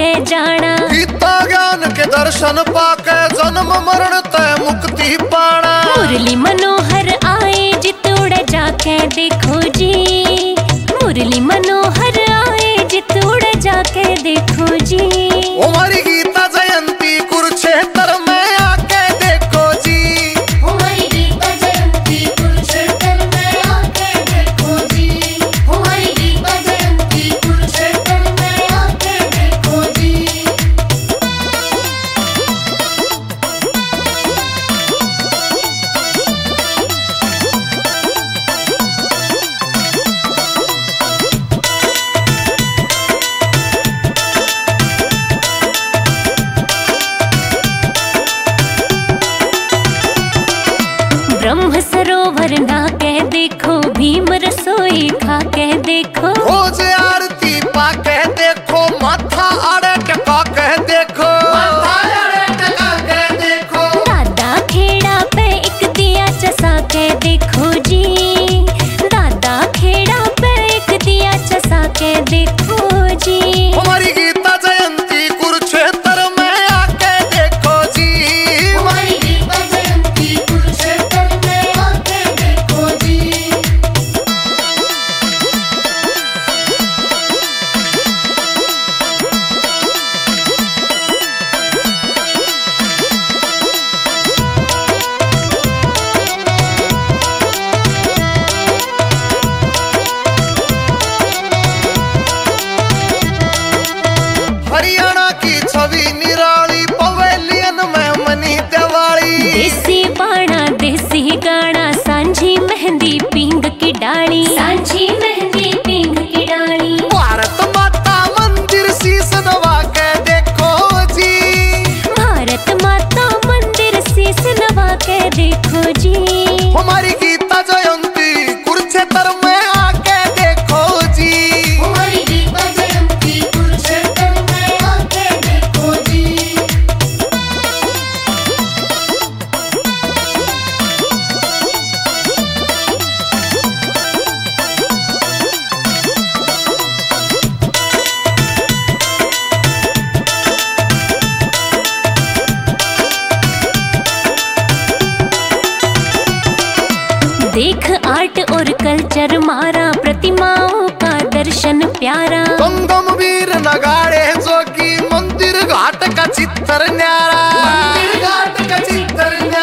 के जाना। गीता ज्ञान के दर्शन पाके जन्म मरण तय मुक्ति पाना। मुरली मनोहर आए जितोड़ जाके देखो जी, मुरली मनोहर आए जितोड़ जाके देखो जी। हमारी गीता जयंती कुरुक्षेत्र में आके देखो जी। हमारी गीता जयंती कुरुक्षेत्र में आके देखो जी। हमारी गीता जयंती कुरुक्षेत्र में आके देखो जी। ब्रह्म सरोवर ना कह देखो, भीम रसोई खा कह देखो। रोज आरती पा कह देखो, माथा आड़े टका कह देखो। दादा खेड़ा पे एक दिया चसा कह देखो जी। दादा खेड़ा पे एक दिया चसा कह देखो जी। हमारी गीता जयंती कुरुक्षेत्र में आके देखो जी। हमारी गीता जयंती कुरुक्षेत्र में आके देखो जी। हरियाणा की छवि निराली, पवेलियन में मनी दिवाली। देसी बाणा देसी गाना, सांझी मेहंदी पींग की डाली। सांझी मेहंदी पींग की डाली। भारत माता मंदिर शीश नवा के देखो जी। भारत माता मंदिर शीश नवा के देखो जी। हमारी गीता जयंती कुरुक्षेत्र में आके देखो जी। हमारी गीता जयंती कुरुक्षेत्र में आके देखो जी। देख आर्ट और कल्चर मारा, प्रतिमाओं का दर्शन प्यारा। गंगम वीर नगाड़े जोगी, मंदिर घाट का चित्र न्यारा। मंदिर घाट का चित्र न्यारा।